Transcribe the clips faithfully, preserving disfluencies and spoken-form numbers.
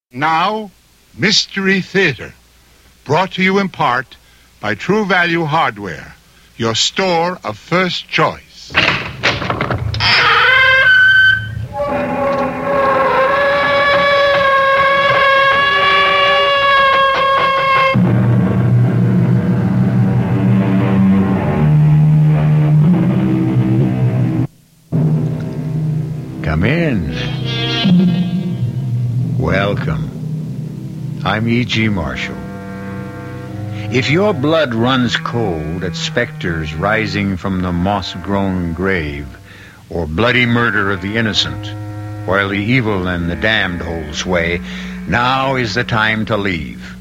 Now, Mystery Theater, brought to you in part by True Value Hardware, your store of first choice. Come in. Welcome. I'm E G. Marshall. If your blood runs cold at specters rising from the moss-grown grave, or bloody murder of the innocent, while the evil and the damned hold sway, now is the time to leave.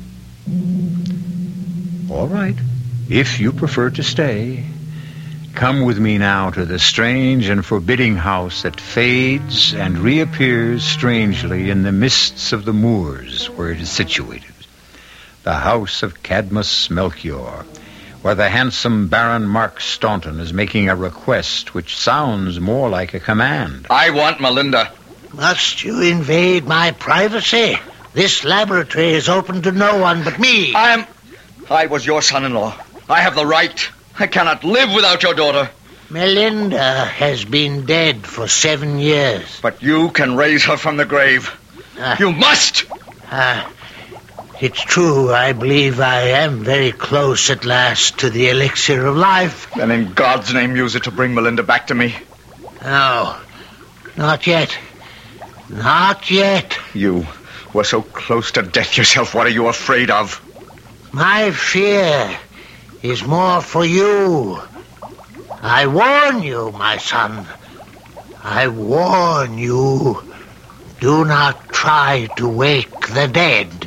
All right, if you prefer to stay, come with me now to the strange and forbidding house that fades and reappears strangely in the mists of the moors where it is situated. The house of Cadmus Melchior, where the handsome Baron Mark Staunton is making a request which sounds more like a command. I want Melinda. Must you invade my privacy? This laboratory is open to no one but me. I am... I was your son-in-law. I have the right. I cannot live without your daughter. Melinda has been dead for seven years. But you can raise her from the grave. Uh, you must! Uh, it's true. I believe I am very close at last to the elixir of life. Then in God's name, use it to bring Melinda back to me. No, not yet. Not yet. You were so close to death yourself. What are you afraid of? My fear is more for you. I warn you, my son. I warn you. Do not try to wake the dead.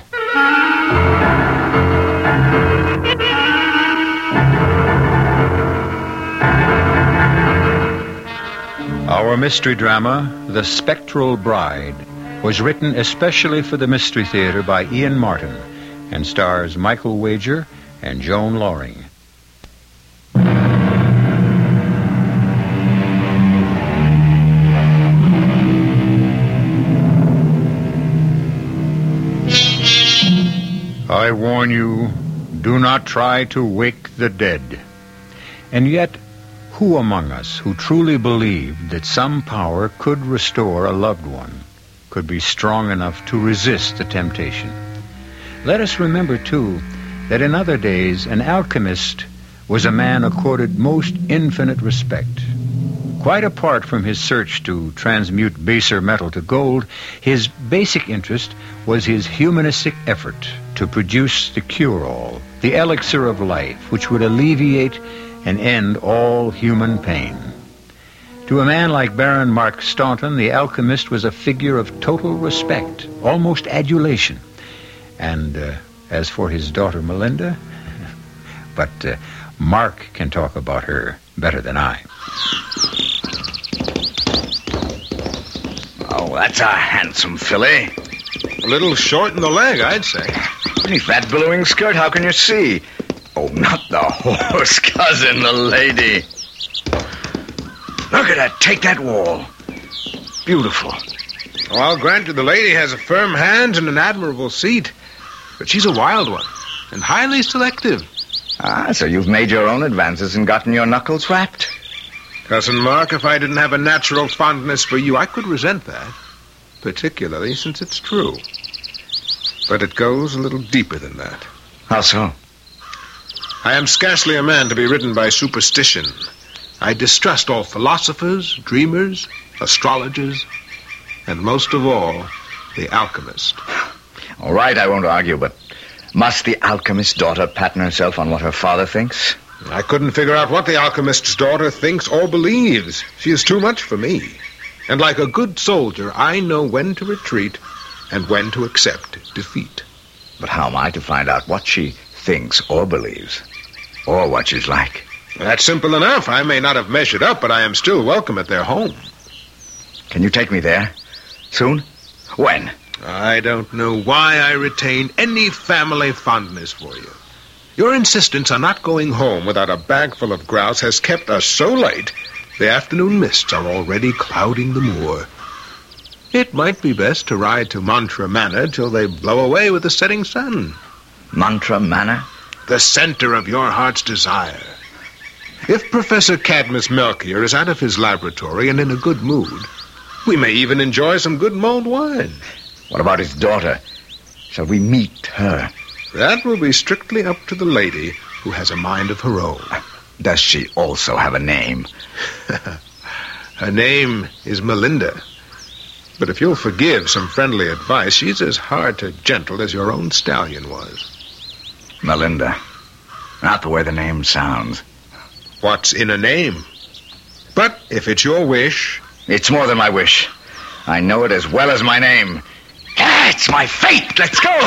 Our mystery drama, The Spectral Bride, was written especially for the Mystery Theater by Ian Martin and stars Michael Wager and Joan Loring. I warn you, do not try to wake the dead. And yet, who among us who truly believed that some power could restore a loved one, could be strong enough to resist the temptation? Let us remember, too, that in other days an alchemist was a man accorded most infinite respect. Quite apart from his search to transmute baser metal to gold, his basic interest was his humanistic effort to produce the cure-all, the elixir of life, which would alleviate and end all human pain. To a man like Baron Mark Staunton, the alchemist was a figure of total respect, almost adulation. And uh, as for his daughter Melinda, but uh, Mark can talk about her better than I. Oh, that's a handsome filly. A little short in the leg, I'd say. Beneath that billowing skirt, how can you see? Oh, not the horse, cousin, the lady. Look at her take that wall. Beautiful. Oh, I'll grant you the lady has a firm hand and an admirable seat. But she's a wild one, and highly selective. Ah, so you've made your own advances and gotten your knuckles rapped? Cousin Mark, if I didn't have a natural fondness for you, I could resent that. Particularly since it's true. But it goes a little deeper than that. How so? I am scarcely a man to be ridden by superstition. I distrust all philosophers, dreamers, astrologers, and most of all, the alchemist. All right, I won't argue, but must the alchemist's daughter pattern herself on what her father thinks? I couldn't figure out what the alchemist's daughter thinks or believes. She is too much for me. And like a good soldier, I know when to retreat and when to accept defeat. But how am I to find out what she thinks or believes? Or what she's like? That's simple enough. I may not have measured up, but I am still welcome at their home. Can you take me there? Soon? When? I don't know why I retain any family fondness for you. Your insistence on not going home without a bag full of grouse has kept us so late, the afternoon mists are already clouding the moor. It might be best to ride to Mantra Manor till they blow away with the setting sun. Mantra Manor? The center of your heart's desire. If Professor Cadmus Melchior is out of his laboratory and in a good mood, we may even enjoy some good mulled wine. What about his daughter? Shall we meet her? That will be strictly up to the lady, who has a mind of her own. Does she also have a name? Her name is Melinda. But if you'll forgive some friendly advice, she's as hard to gentle as your own stallion was. Melinda. Not the way the name sounds. What's in a name? But if it's your wish... It's more than my wish. I know it as well as my name. Ah, it's my fate! Let's go!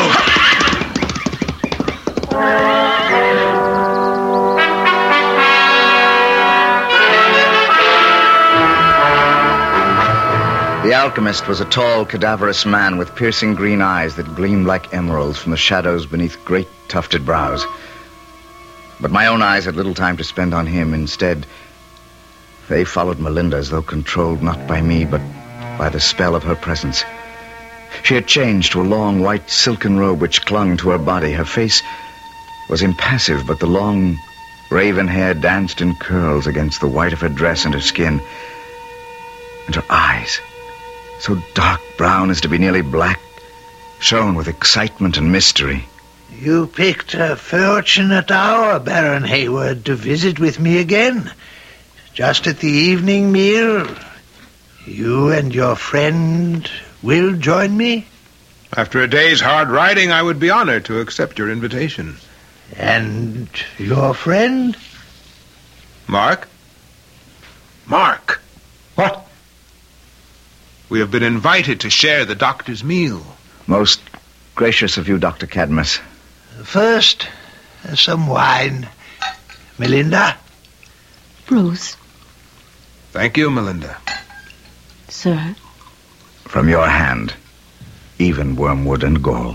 The alchemist was a tall, cadaverous man with piercing green eyes that gleamed like emeralds from the shadows beneath great tufted brows. But my own eyes had little time to spend on him. Instead, they followed Melinda as though controlled not by me, but by the spell of her presence. She had changed to a long, white, silken robe which clung to her body. Her face was impassive, but the long, raven hair danced in curls against the white of her dress and her skin. And her eyes, so dark brown as to be nearly black, shone with excitement and mystery. You picked a fortunate hour, Baron Hayward, to visit with me again. Just at the evening meal, you and your friend will join me? After a day's hard riding, I would be honored to accept your invitation. And your friend? Mark? Mark! What? We have been invited to share the doctor's meal. Most gracious of you, Doctor Cadmus. First, some wine. Melinda? Bruce. Thank you, Melinda. Sir? From your hand, even wormwood and gall.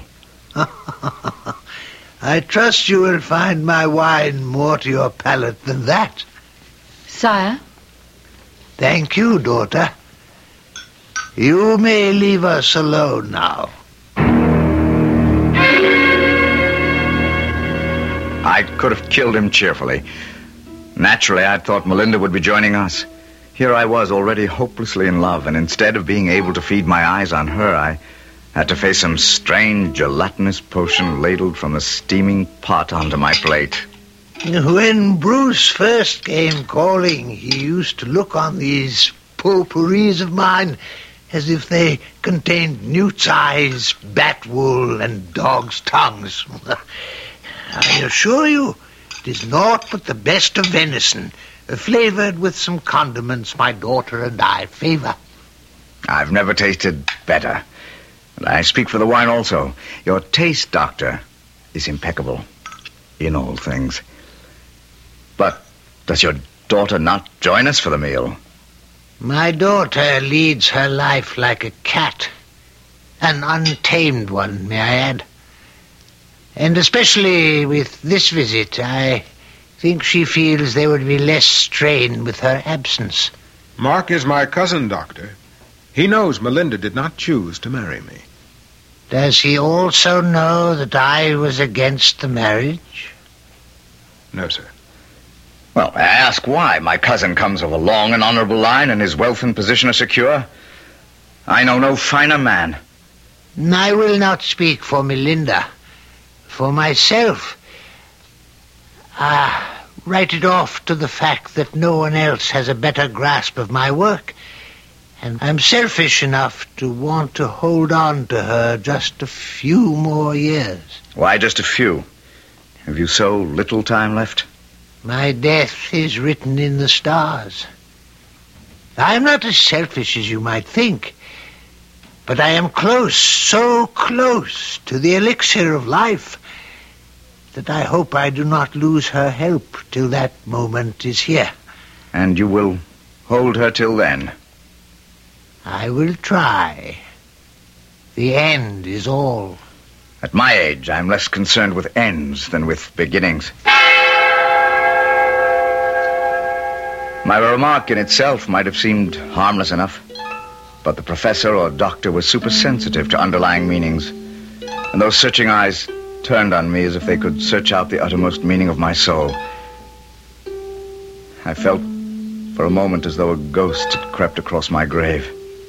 I trust you will find my wine more to your palate than that. Sire? Thank you, daughter. You may leave us alone now. I could have killed him cheerfully. Naturally, I'd thought Melinda would be joining us. Here I was, already hopelessly in love, and instead of being able to feed my eyes on her, I had to face some strange gelatinous potion ladled from a steaming pot onto my plate. When Bruce first came calling, he used to look on these potpourris of mine as if they contained newt's eyes, bat wool, and dog's tongues. I assure you, it is naught but the best of venison, flavored with some condiments my daughter and I favor. I've never tasted better. And I speak for the wine also. Your taste, Doctor, is impeccable in all things. But does your daughter not join us for the meal? My daughter leads her life like a cat. An untamed one, may I add. And especially with this visit, I think she feels there would be less strain with her absence. Mark is my cousin, Doctor. He knows Melinda did not choose to marry me. Does he also know that I was against the marriage? No, sir. Well, I ask why. My cousin comes of a long and honorable line, and his wealth and position are secure. I know no finer man. I will not speak for Melinda. For myself, I write it off to the fact that no one else has a better grasp of my work, and I'm selfish enough to want to hold on to her just a few more years. Why just a few? Have you so little time left? My death is written in the stars. I am not as selfish as you might think, but I am close, so close to the elixir of life that I hope I do not lose her help till that moment is here. And you will hold her till then? I will try. The end is all. At my age, I'm less concerned with ends than with beginnings. My remark in itself might have seemed harmless enough. But the professor or doctor was supersensitive to underlying meanings. And those searching eyes turned on me as if they could search out the uttermost meaning of my soul. I felt for a moment as though a ghost had crept across my grave.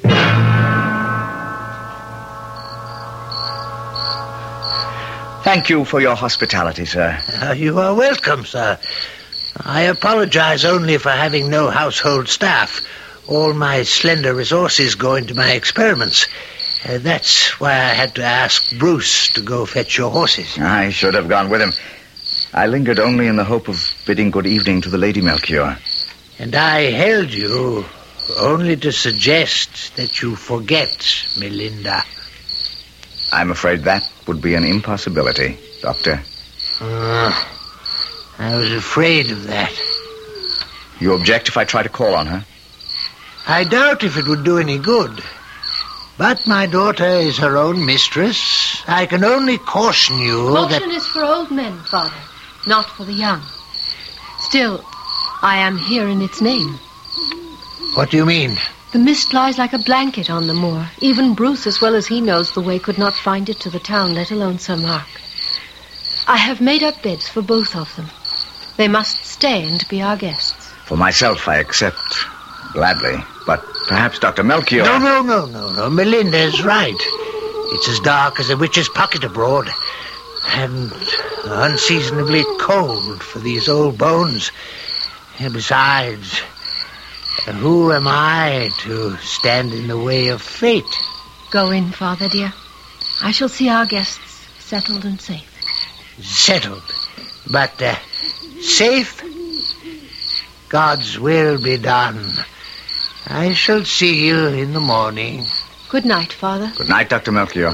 Thank you for your hospitality, sir. Uh, you are welcome, sir. I apologize only for having no household staff. All my slender resources go into my experiments. Uh, that's why I had to ask Bruce to go fetch your horses. I should have gone with him. I lingered only in the hope of bidding good evening to the Lady Melchior. And I held you only to suggest that you forget Melinda. I'm afraid that would be an impossibility, Doctor. Uh, I was afraid of that. You object if I try to call on her? I doubt if it would do any good. But my daughter is her own mistress. I can only caution you that... Caution is for old men, Father, not for the young. Still, I am here in its name. What do you mean? The mist lies like a blanket on the moor. Even Bruce, as well as he knows the way, could not find it to the town, let alone Sir Mark. I have made up beds for both of them. They must stay and be our guests. For myself, I accept gladly. But perhaps Doctor Melchior... No, no, no, no, no. Melinda is right. It's as dark as a witch's pocket abroad. And unseasonably cold for these old bones. And besides, who am I to stand in the way of fate? Go in, Father, dear. I shall see our guests settled and safe. Settled? But uh, safe? God's will be done. I shall see you in the morning. Good night, Father. Good night, Doctor Melchior.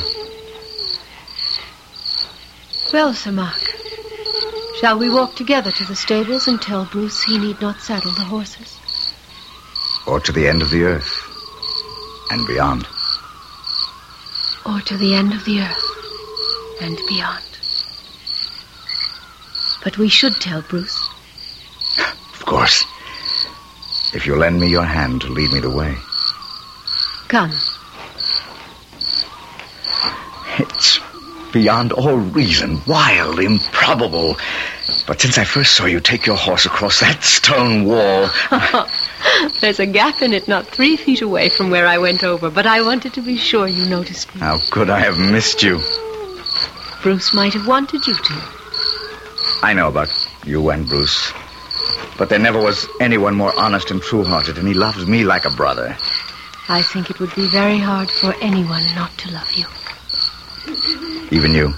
Well, Sir Mark, shall we walk together to the stables and tell Bruce he need not saddle the horses? Or to the end of the earth and beyond. Or to the end of the earth and beyond. But we should tell Bruce. Of course. If you'll lend me your hand to lead me the way. Come. It's beyond all reason, wild, improbable. But since I first saw you take your horse across that stone wall... There's a gap in it not three feet away from where I went over, but I wanted to be sure you noticed me. How could I have missed you? Bruce might have wanted you to. I know about you and Bruce. But there never was anyone more honest and true-hearted, and he loves me like a brother. I think it would be very hard for anyone not to love you. Even you?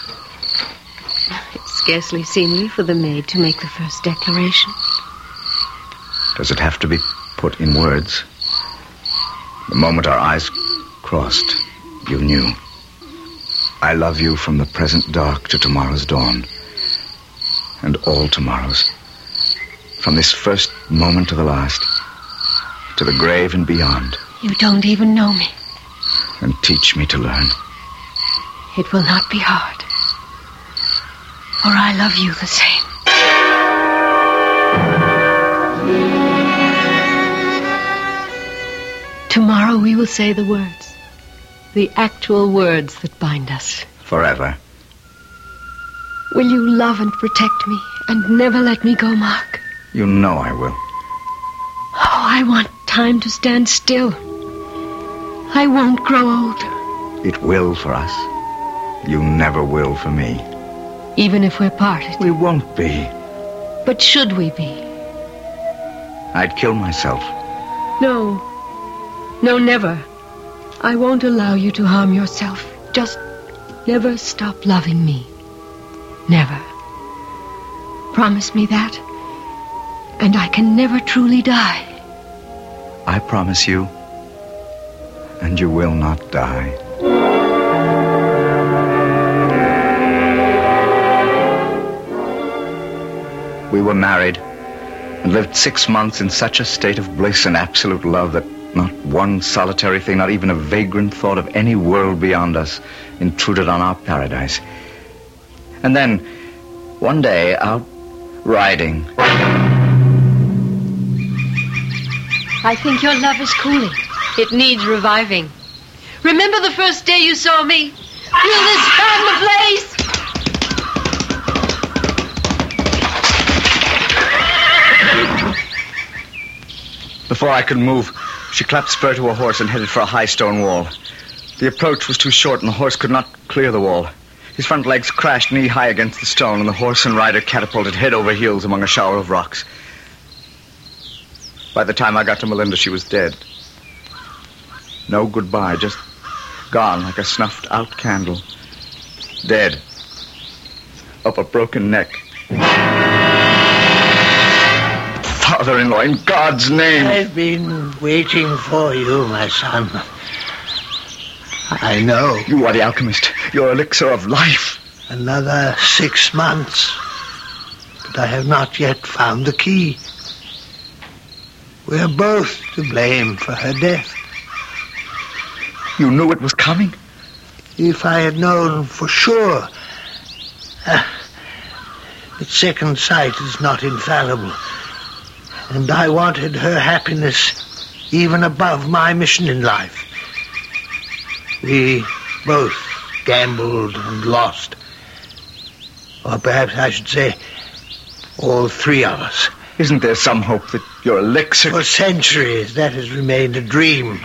It's scarcely seemly for the maid to make the first declaration. Does it have to be put in words? The moment our eyes crossed, you knew. I love you from the present dark to tomorrow's dawn. And all tomorrows. From this first moment to the last. To the grave and beyond. You don't even know me. And teach me to learn. It will not be hard. For I love you the same. Tomorrow we will say the words. The actual words that bind us. Forever. Will you love and protect me and never let me go, Mark? You know I will. Oh, I want time to stand still. I won't grow old. It will for us. You never will for me. Even if we're parted. We won't be. But should we be? I'd kill myself. No. No, never. I won't allow you to harm yourself. Just never stop loving me. Never. Promise me that, and I can never truly die. I promise you, and you will not die. We were married and lived six months in such a state of bliss and absolute love that not one solitary thing, not even a vagrant thought of any world beyond us, intruded on our paradise. And then, one day, out riding... I think your love is cooling. It needs reviving. Remember the first day you saw me? Will this fan the place? Before I could move, she clapped spur to her horse and headed for a high stone wall. The approach was too short and the horse could not clear the wall. His front legs crashed knee-high against the stone and the horse and rider catapulted head over heels among a shower of rocks. By the time I got to Melinda, she was dead. No goodbye, just gone like a snuffed-out candle. Dead. Up a broken neck. Father-in-law, in God's name. I've been waiting for you, my son. I know. You are the alchemist. Your elixir of life. Another six months. But I have not yet found the key. We're both to blame for her death. You knew it was coming? If I had known for sure. Uh, but second sight is not infallible. And I wanted her happiness even above my mission in life. We both gambled and lost. Or perhaps I should say, all three of us. Isn't there some hope that your elixir... For centuries, that has remained a dream.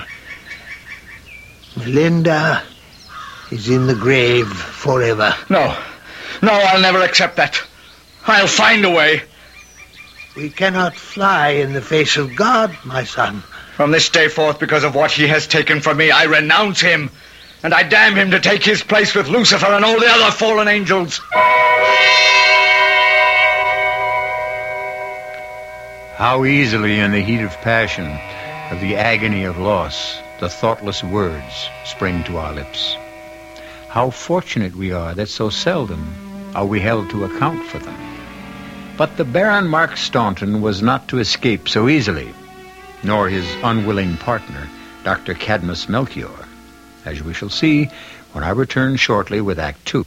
Melinda is in the grave forever. No. No, I'll never accept that. I'll find a way. We cannot fly in the face of God, my son. From this day forth, because of what he has taken from me, I renounce him. And I damn him to take his place with Lucifer and all the other fallen angels. How easily in the heat of passion, of the agony of loss, the thoughtless words spring to our lips. How fortunate we are that so seldom are we held to account for them. But the Baron Mark Staunton was not to escape so easily, nor his unwilling partner, Doctor Cadmus Melchior, as we shall see when I return shortly with Act Two.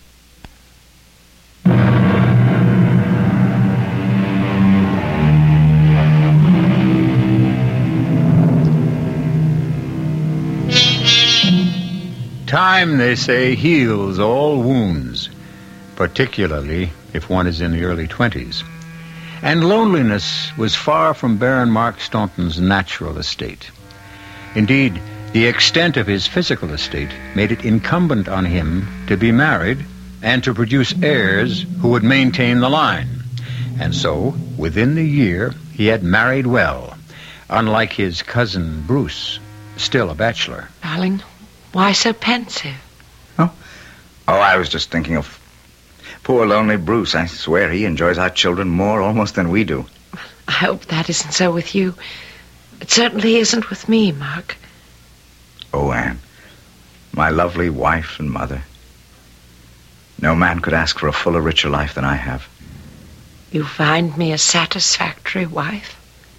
Time, they say, heals all wounds, particularly if one is in the early twenties. And loneliness was far from Baron Mark Staunton's natural estate. Indeed, the extent of his physical estate made it incumbent on him to be married and to produce heirs who would maintain the line. And so, within the year, he had married well, unlike his cousin Bruce, still a bachelor. Darling, why so pensive? Oh, oh, I was just thinking of poor lonely Bruce. I swear he enjoys our children more almost than we do. I hope that isn't so with you. It certainly isn't with me, Mark. Oh, Anne, my lovely wife and mother. No man could ask for a fuller, richer life than I have. You find me a satisfactory wife?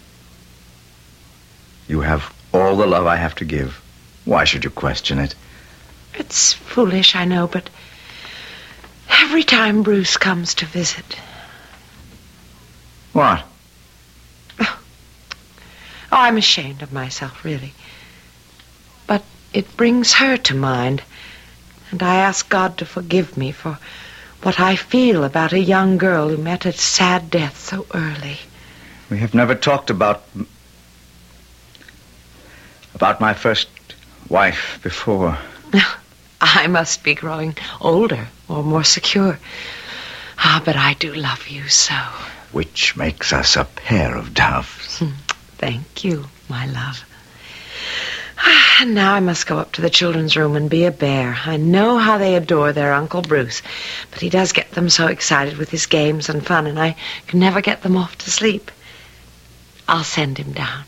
You have all the love I have to give. Why should you question it? It's foolish, I know, but every time Bruce comes to visit... What? Oh, I'm ashamed of myself, really. But it brings her to mind, and I ask God to forgive me for what I feel about a young girl who met a sad death so early. We have never talked about... about my first wife before. I must be growing older or more secure. Ah, but I do love you so. Which makes us a pair of doves. Thank you, my love. And now I must go up to the children's room and be a bear. I know how they adore their Uncle Bruce, but he does get them so excited with his games and fun, and I can never get them off to sleep. I'll send him down.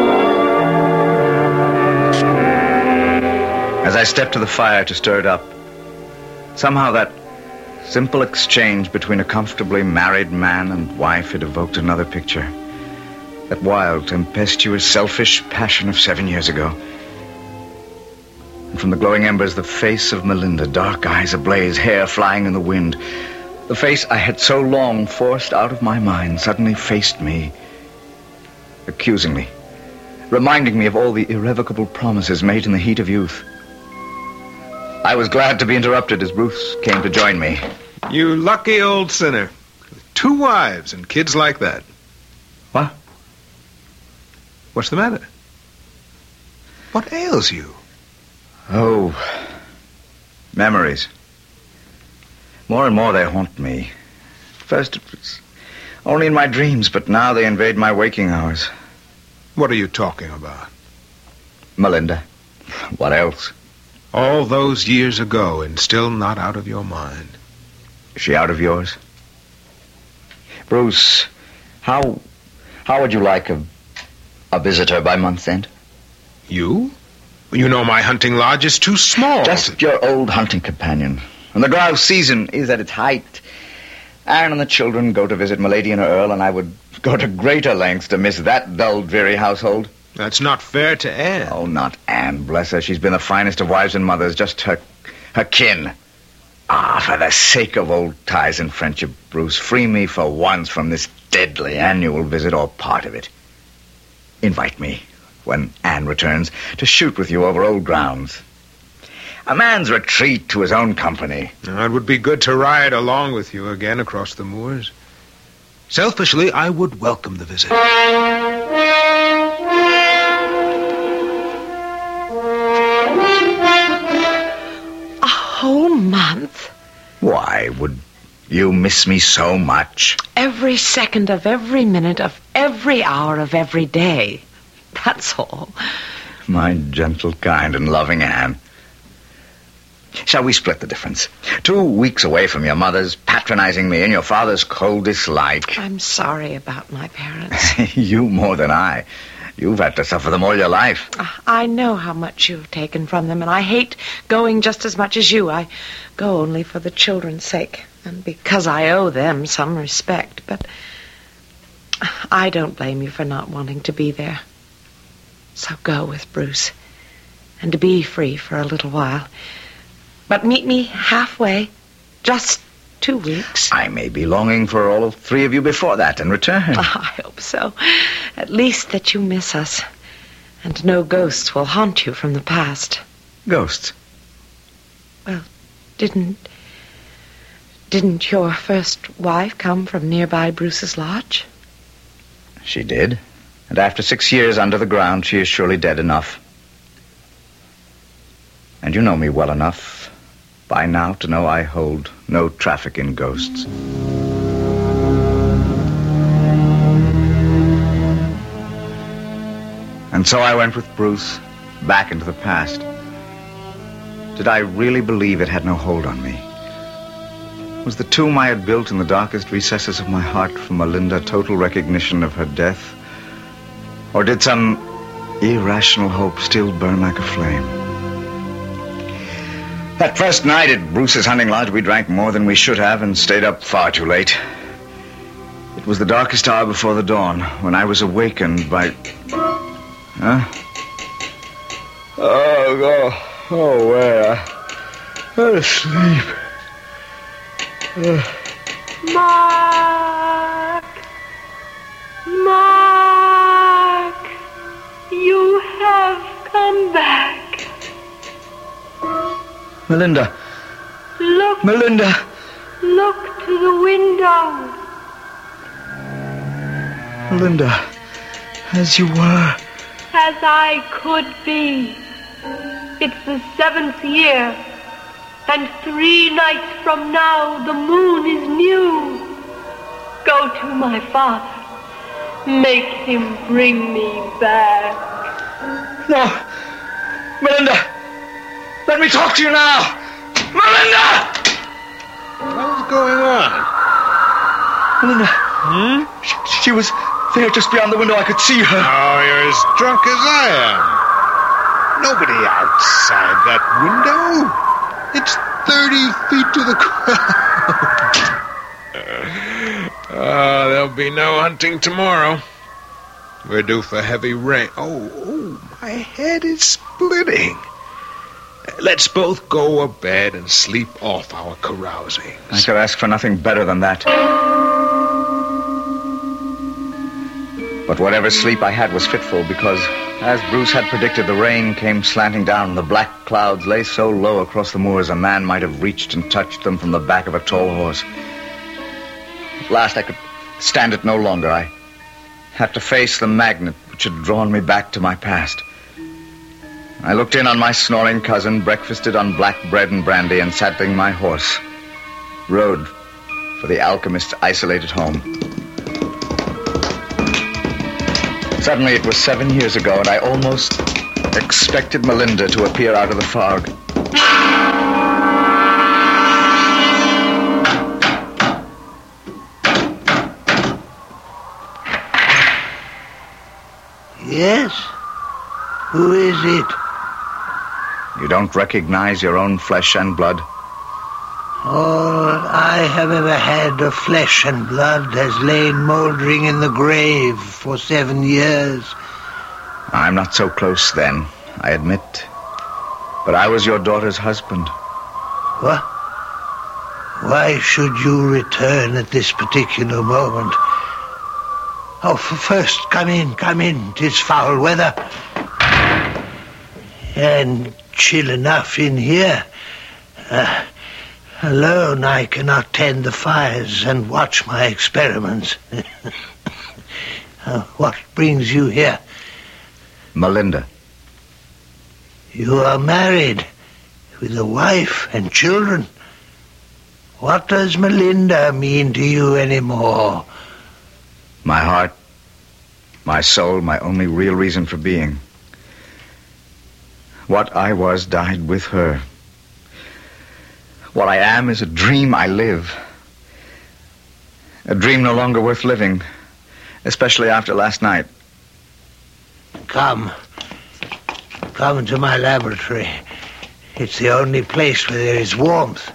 As I stepped to the fire to stir it up, somehow that simple exchange between a comfortably married man and wife had evoked another picture. That wild, tempestuous, selfish passion of seven years ago. And from the glowing embers, the face of Melinda, dark eyes ablaze, hair flying in the wind. The face I had so long forced out of my mind suddenly faced me, accusingly, reminding me of all the irrevocable promises made in the heat of youth. I was glad to be interrupted as Bruce came to join me. You lucky old sinner. Two wives and kids like that. What? What's the matter? What ails you? Oh, memories. More and more they haunt me. First it was only in my dreams, but now they invade my waking hours. What are you talking about? Melinda. What else? All those years ago and still not out of your mind. Is she out of yours? Bruce, how how would you like a, a visitor by month's end? You? You know my hunting lodge is too small. Just your old hunting companion. When the grouse season is at its height, Anne and the children go to visit Milady and her Earl, and I would go to greater lengths to miss that dull, dreary household. That's not fair to Anne. Oh, not Anne, bless her. She's been the finest of wives and mothers, just her, her kin. Ah, for the sake of old ties and friendship, Bruce, free me for once from this deadly annual visit or part of it. Invite me, when Anne returns, to shoot with you over old grounds. A man's retreat to his own company. Now, it would be good to ride along with you again across the moors. Selfishly, I would welcome the visit. A whole month? Why would you miss me so much? Every second of every minute of every hour of every day. That's all. My gentle, kind, and loving Anne. Shall we split the difference? Two weeks away from your mother's patronizing me and your father's cold dislike. I'm sorry about my parents. You more than I. You've had to suffer them all your life. I know how much you've taken from them, and I hate going just as much as you. I go only for the children's sake, and because I owe them some respect. But I don't blame you for not wanting to be there. So go with Bruce, and to be free for a little while. But meet me halfway, just two weeks. I may be longing for all three of you before that and return. I hope so. At least that you miss us, and no ghosts will haunt you from the past. Ghosts? Well, didn't... Didn't your first wife come from nearby Bruce's lodge? She did. And after six years under the ground, she is surely dead enough. And you know me well enough by now to know I hold no traffic in ghosts. And so I went with Bruce back into the past. Did I really believe it had no hold on me? Was the tomb I had built in the darkest recesses of my heart for Melinda total recognition of her death? Or did some irrational hope still burn like a flame? That first night at Bruce's hunting lodge, we drank more than we should have and stayed up far too late. It was the darkest hour before the dawn when I was awakened by... Huh? Oh, oh, oh, where? I'm asleep. Uh. Mark! Mark! You have come back. Melinda. Look. Melinda. Look to the window. Melinda, as you were. As I could be. It's the seventh year, and three nights from now the moon is new. Go to my father. Make him bring me back. No. Melinda. Let me talk to you now! Melinda! What's going on? Melinda. Hmm? She, she was there just beyond the window. I could see her. Oh, you're as drunk as I am. Nobody outside that window. It's thirty feet to the ground. uh, there'll be no hunting tomorrow. We're due for heavy rain. Oh, oh, my head is splitting. Let's both go to bed and sleep off our carousing. I could ask for nothing better than that. But whatever sleep I had was fitful because As Bruce had predicted, the rain came slanting down, and the black clouds lay so low across the moors a man might have reached and touched them from the back of a tall horse. At last I could stand it no longer. I had to face the magnet which had drawn me back to my past. I looked in on my snoring cousin, breakfasted on black bread and brandy, and saddling my horse, rode for the alchemist's isolated home. Suddenly it was seven years ago, and I almost expected Melinda to appear out of the fog. Yes? Who is it? You don't recognize your own flesh and blood? All I have ever had of flesh and blood has lain mouldering in the grave for seven years. I'm not so close then, I admit. But I was your daughter's husband. What? Why should you return at this particular moment? Oh, f- first, come in, come in. 'Tis foul weather. And chill enough in here. Uh, alone I cannot tend the fires and watch my experiments. uh, what brings you here? Melinda. You are married, with a wife and children. What does Melinda mean to you anymore? My heart, my soul, my only real reason for being. What I was died with her. What I am is a dream I live. A dream no longer worth living, especially after last night. Come. Come to my laboratory. It's the only place where there is warmth.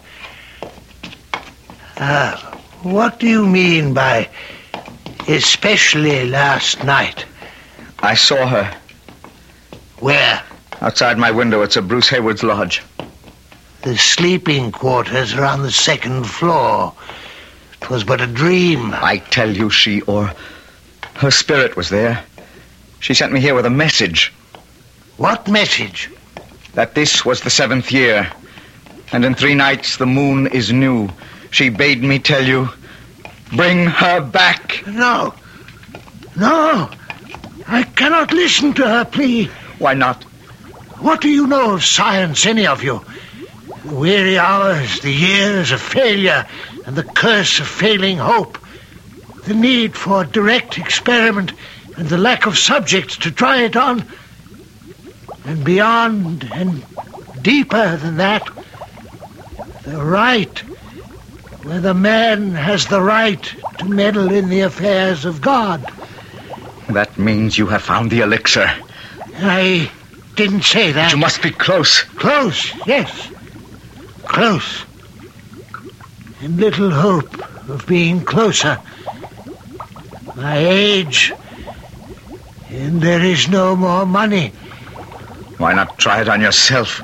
Ah, what do you mean by especially last night? I saw her. Where? Outside my window at Sir Bruce Hayward's lodge. The sleeping quarters are on the second floor. It was but a dream. I tell you, she or her spirit was there. She sent me here with a message. What message? That this was the seventh year, and in three nights the moon is new. She bade me tell you, bring her back. No. No. I cannot listen to her plea. Why not? What do you know of science, any of you? The weary hours, the years of failure, and the curse of failing hope. The need for direct experiment and the lack of subjects to try it on. And beyond and deeper than that, the right, where the man has the right to meddle in the affairs of God. That means you have found the elixir. I didn't say that. But you must be close. Close, yes. Close. And little hope of being closer. My age, and there is no more money. Why not try it on yourself?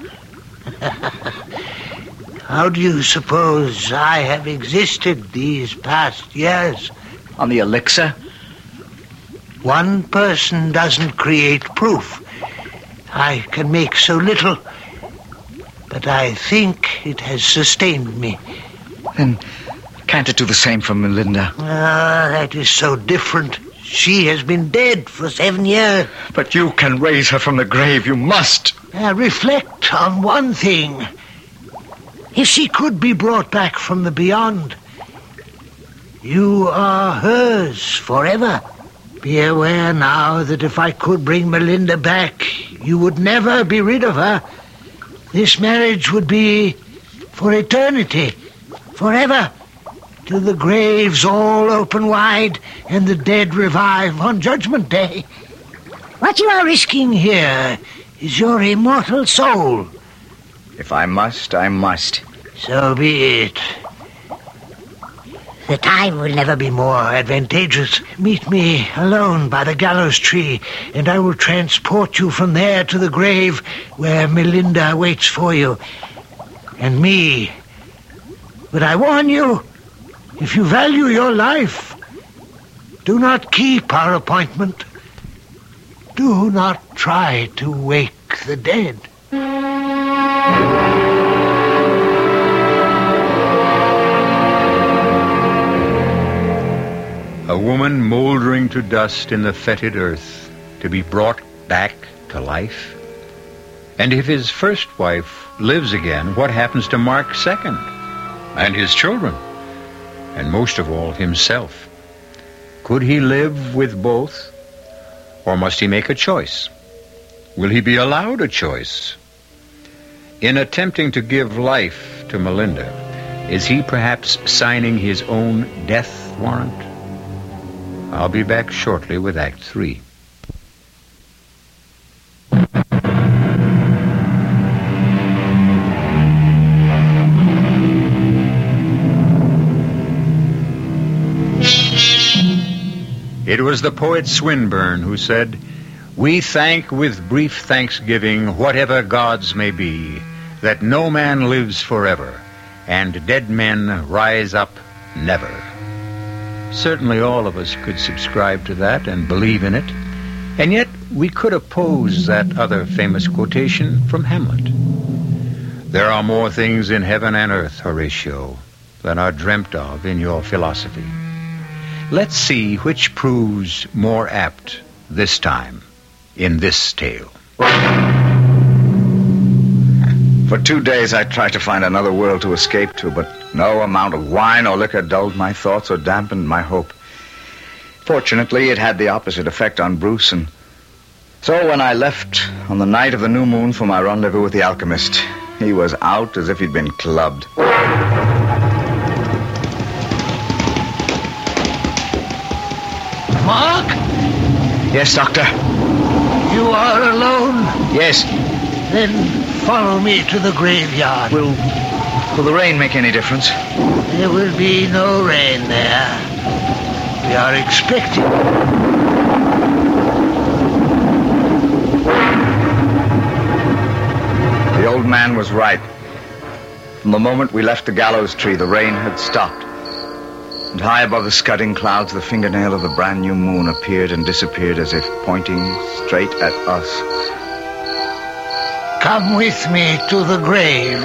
How do you suppose I have existed these past years? On the elixir? One person doesn't create proof. I can make so little, but I think it has sustained me. Then can't it do the same for Melinda? Ah, that is so different. She has been dead for seven years. But you can raise her from the grave. You must. Now reflect on one thing. If she could be brought back from the beyond, you are hers forever. Be aware now that if I could bring Melinda back, you would never be rid of her. This marriage would be for eternity, forever, till the graves all open wide and the dead revive on Judgment Day. What you are risking here is your immortal soul. If I must, I must. So be it. The time will never be more advantageous. Meet me alone by the gallows tree, and I will transport you from there to the grave where Melinda waits for you. And me. But I warn you, if you value your life, do not keep our appointment. Do not try to wake the dead. A woman mouldering to dust in the fetid earth, to be brought back to life? And if his first wife lives again, what happens to Mark's second? And his children? And most of all, himself? Could he live with both? Or must he make a choice? Will he be allowed a choice? In attempting to give life to Melinda, is he perhaps signing his own death warrant? I'll be back shortly with Act Three. It was the poet Swinburne who said, "We thank with brief thanksgiving whatever gods may be, that no man lives forever, and dead men rise up never." Certainly all of us could subscribe to that and believe in it, and yet we could oppose that other famous quotation from Hamlet. There are more things in heaven and earth, Horatio, than are dreamt of in your philosophy. Let's see which proves more apt this time in this tale. For two days I tried to find another world to escape to, but no amount of wine or liquor dulled my thoughts or dampened my hope. Fortunately, it had the opposite effect on Bruce, and so when I left on the night of the new moon for my rendezvous with the alchemist, he was out as if he'd been clubbed. Mark? Yes, Doctor? You are alone? Yes. Then follow me to the graveyard. Will, will the rain make any difference? There will be no rain there. We are expecting. The old man was right. From the moment we left the gallows tree, the rain had stopped. And high above the scudding clouds, the fingernail of the brand new moon appeared and disappeared as if pointing straight at us. Come with me to the grave.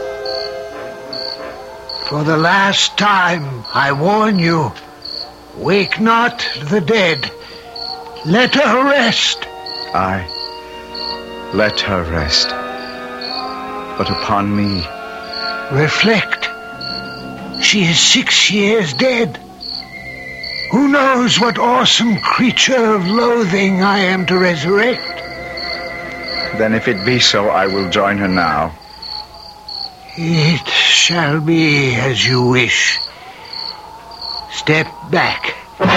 For the last time, I warn you, wake not the dead. Let her rest. Aye, let her rest. But upon me... Reflect. She is six years dead. Who knows what awesome creature of loathing I am to resurrect? Then if it be so, I will join her now. It shall be as you wish. Step back.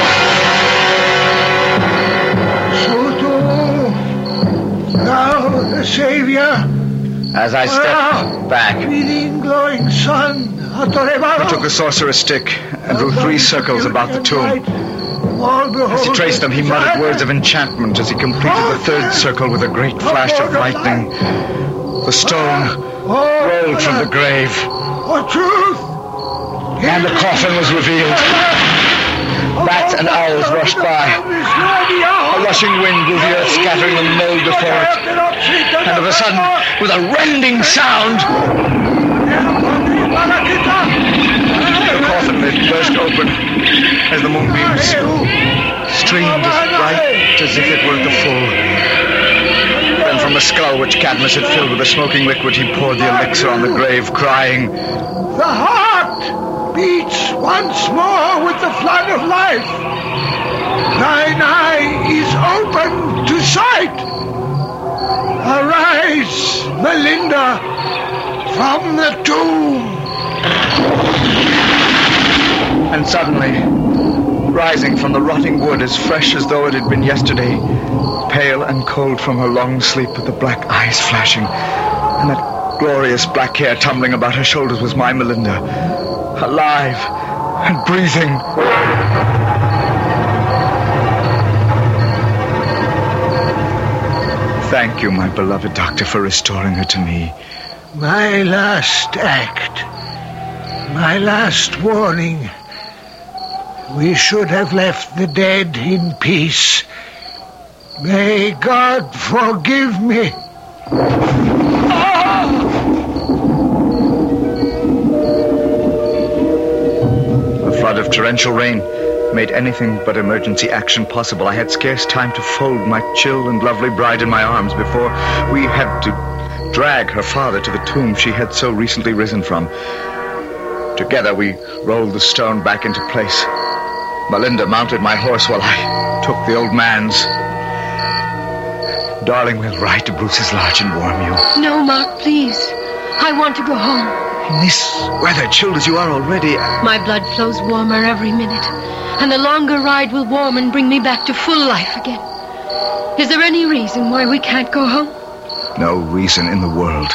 Soto, thou the Savior. As I stepped back, Feeding glowing sun. he took the sorcerer's stick and drew three circles about the tomb. As he traced them, he muttered words of enchantment as he completed the third circle with a great flash of lightning. The stone rolled from the grave, and the coffin was revealed. Bats and owls rushed by. A rushing wind blew the earth, scattering the mold before it. And of a sudden, with a rending sound, the coffin lid burst open as the moonbeams streamed as bright as if it were at the full. Then from the skull which Cadmus had filled with a smoking liquid, he poured the elixir on the grave, crying, "The heart beats once more with the flood of life. Thine eye is open to sight. Arise, Melinda, from the tomb." And suddenly, rising from the rotting wood as fresh as though it had been yesterday, pale and cold from her long sleep with the black eyes flashing, and that glorious black hair tumbling about her shoulders, was my Melinda, alive and breathing. Thank you, my beloved doctor, for restoring her to me. My last act, my last warning. We should have left the dead in peace. May God forgive me. A flood of torrential rain made anything but emergency action possible. I had scarce time to fold my chill and lovely bride in my arms before we had to drag her father to the tomb she had so recently risen from. Together we rolled the stone back into place. Melinda mounted my horse while I took the old man's. Darling, we'll ride to Bruce's Lodge and warm you. No, Mark, please. I want to go home. In this weather, chilled as you are already... My blood flows warmer every minute, and the longer ride will warm and bring me back to full life again. Is there any reason why we can't go home? No reason in the world.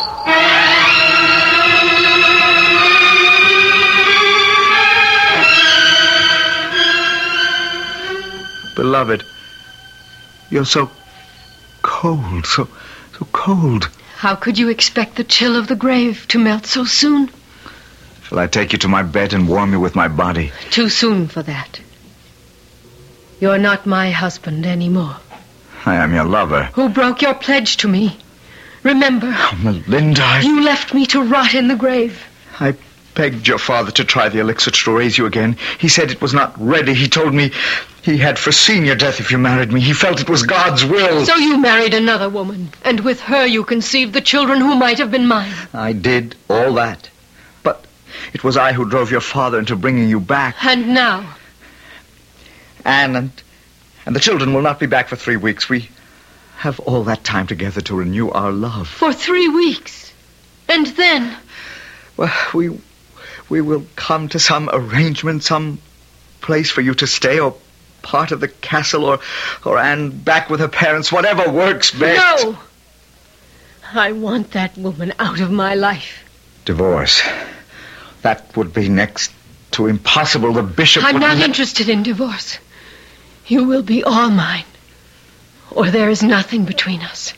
Beloved, you're so cold, so, so cold. How could you expect the chill of the grave to melt so soon? Shall I take you to my bed and warm you with my body? Too soon for that. You're not my husband anymore. I am your lover. Who broke your pledge to me. Remember, Oh, Melinda, I... you left me to rot in the grave. I begged your father to try the elixir to raise you again. He said it was not ready. He told me he had foreseen your death if you married me. He felt it was God's will. So you married another woman, and with her you conceived the children who might have been mine. I did all that. But it was I who drove your father into bringing you back. And now? Anne and, and the children will not be back for three weeks. We have all that time together to renew our love. For three weeks? And then? Well, we... We will come to some arrangement, some place for you to stay, or part of the castle, or, or Anne back with her parents, whatever works best. No! I want that woman out of my life. Divorce. That would be next to impossible. The bishop I'm would... not interested in divorce. You will be all mine, or there is nothing between us.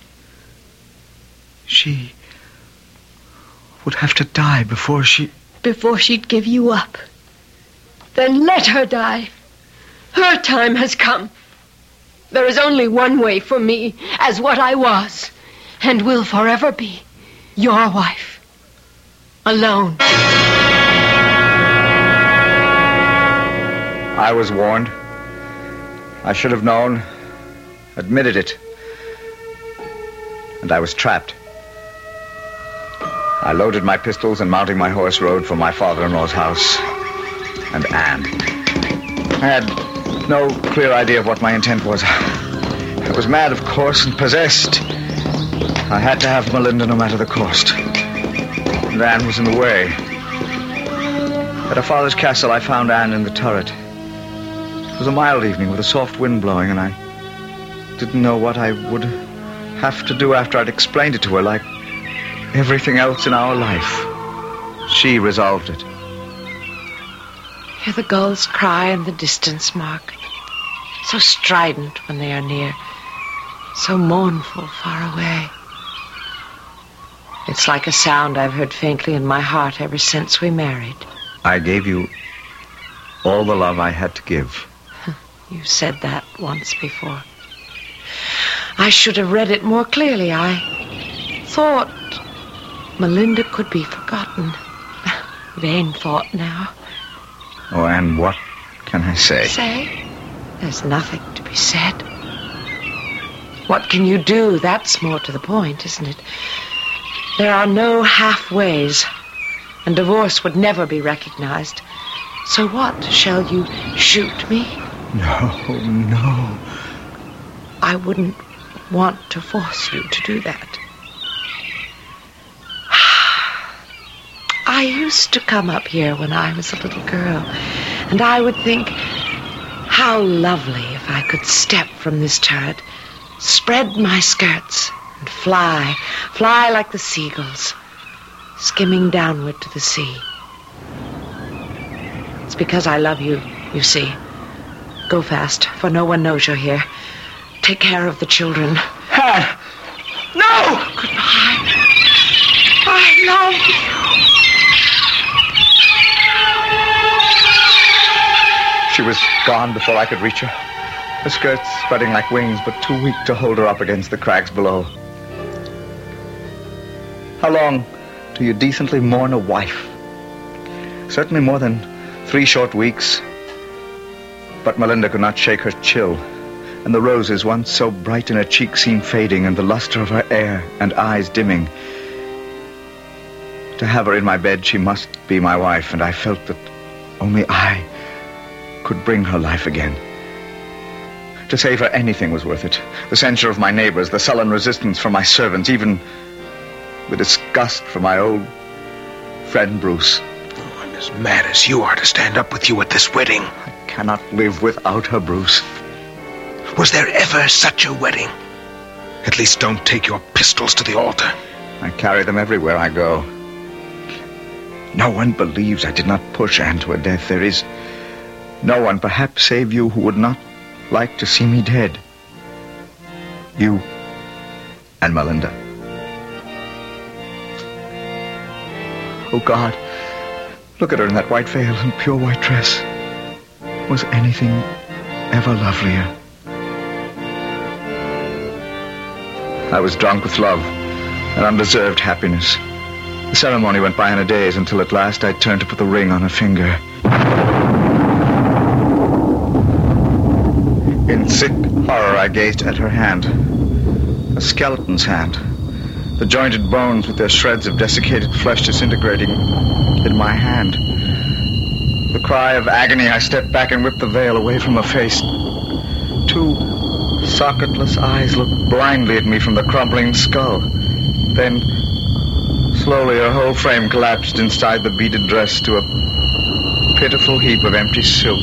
She would have to die before she... Before she'd give you up. Then let her die. Her time has come. There is only one way for me, as what I was, and will forever be, your wife. Alone. I was warned. I should have known, admitted it. And I was trapped. I loaded my pistols and, mounting my horse, rode for my father-in-law's house. And Anne. I had no clear idea of what my intent was. I was mad, of course, and possessed. I had to have Melinda no matter the cost. And Anne was in the way. At her father's castle, I found Anne in the turret. It was a mild evening with a soft wind blowing, and I didn't know what I would have to do after I'd explained it to her, like everything else in our life. She resolved it. Hear the gulls cry in the distance, Mark. So strident when they are near. So mournful far away. It's like a sound I've heard faintly in my heart ever since we married. I gave you all the love I had to give. You said that once before. I should have read it more clearly. I thought Melinda could be forgotten. Vain thought now. Oh, and what can I say? Say? There's nothing to be said. What can you do? That's more to the point, isn't it? There are no halfways, and divorce would never be recognized. So what? Shall you shoot me? No, no. I wouldn't want to force you to do that. I used to come up here when I was a little girl, and I would think, how lovely if I could step from this turret, spread my skirts, and fly, fly like the seagulls, skimming downward to the sea. It's because I love you, you see. Go fast, for no one knows you're here. Take care of the children. Anne! No! Goodbye. I love you. She was gone before I could reach her. her skirts spreading like wings, but too weak to hold her up against the crags below. How long do you decently mourn a wife? Certainly more than three short weeks. But Melinda could not shake her chill, and the roses, once so bright in her cheeks, seemed fading, and the luster of her hair and eyes dimming. To have her in my bed, she must be my wife, and I felt that only I could bring her life again. To save her, anything was worth it. The censure of my neighbors, the sullen resistance from my servants, even the disgust from my old friend Bruce. Oh, I'm as mad as you are to stand up with you at this wedding. I cannot live without her, Bruce. Was there ever such a wedding? At least don't take your pistols to the altar. I carry them everywhere I go. No one believes I did not push Anne to her death. There is no one, perhaps save you, who would not like to see me dead. You and Melinda. Oh, God, look at her in that white veil and pure white dress. Was anything ever lovelier? I was drunk with love and undeserved happiness. The ceremony went by in a daze until at last I turned to put the ring on her finger. In sick horror, I gazed at her hand. A skeleton's hand. The jointed bones with their shreds of desiccated flesh disintegrating in my hand. The cry of agony, I stepped back and whipped the veil away from her face. Two socketless eyes looked blindly at me from the crumbling skull. Then, slowly, her whole frame collapsed inside the beaded dress to a pitiful heap of empty silk.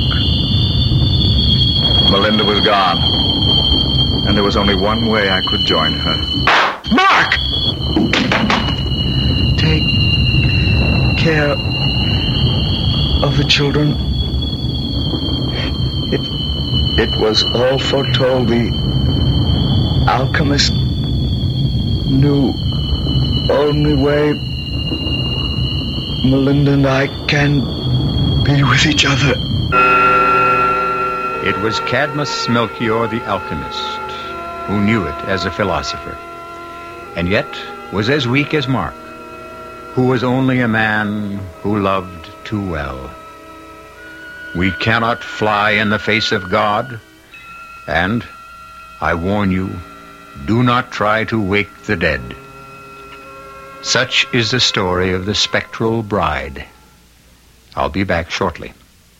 Melinda was gone, and there was only one way I could join her. Mark! Take care of the children. It, it was all foretold. The alchemist knew only way Melinda and I can be with each other. It was Cadmus Melchior the alchemist, who knew it as a philosopher, and yet was as weak as Mark, who was only a man who loved too well. We cannot fly in the face of God, and, I warn you, do not try to wake the dead. Such is the story of the spectral bride. I'll be back shortly.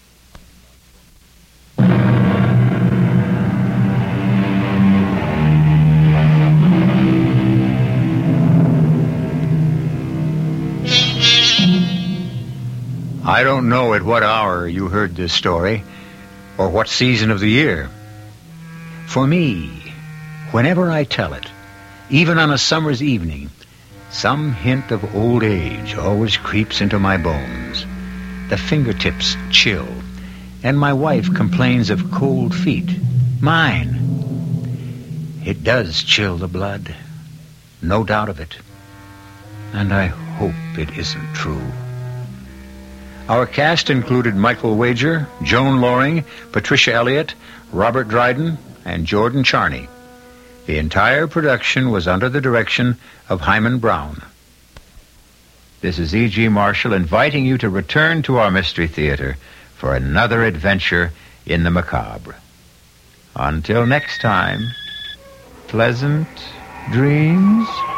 I don't know at what hour you heard this story, or what season of the year. For me, whenever I tell it, even on a summer's evening, some hint of old age always creeps into my bones. The fingertips chill, and my wife complains of cold feet. Mine. It does chill the blood, no doubt of it. And I hope it isn't true. Our cast included Michael Wager, Joan Loring, Patricia Elliott, Robert Dryden, and Jordan Charney. The entire production was under the direction of Hyman Brown. This is E G. Marshall inviting you to return to our Mystery Theater for another adventure in the macabre. Until next time, pleasant dreams.